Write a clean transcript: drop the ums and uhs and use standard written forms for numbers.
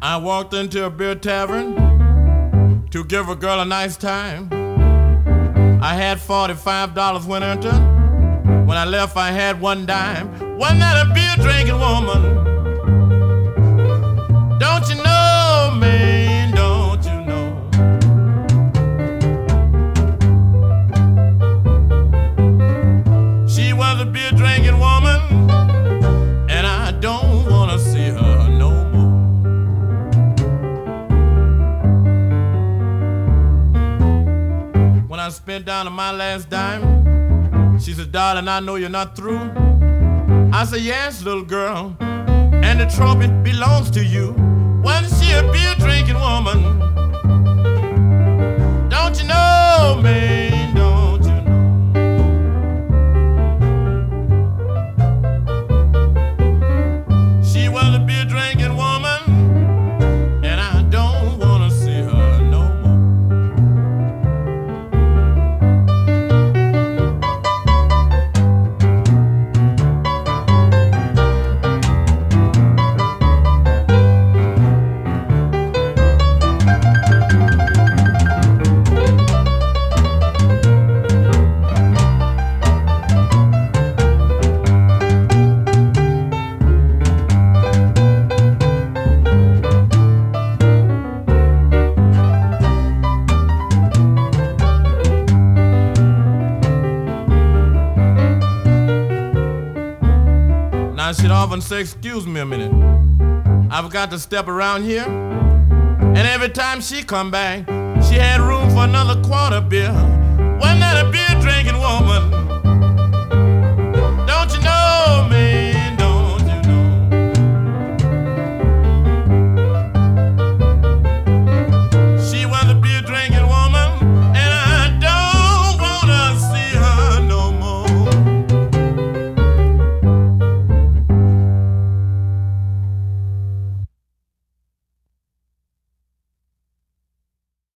I walked into a beer tavern to give a girl a nice time. I had $45 when entered. When I left, I had one dime. Wasn't that a beer drinking woman? Don't you know, man? Don't you know? She was a beer drinking woman, and I don't want to see her no more. When I spent down to my last dime, she said, darling, I know you're not through. I said, yes, little girl, and the trophy belongs to you. Wasn't she a beer drinking woman? Don't you know, man, don't you know? She was a beer drinking woman, and I don't want to see her no more. Now she'd often say, excuse me a minute, I've got to step around here. And every time she come back, she had room for another quarter beer. Wasn't that a beer drinking woman?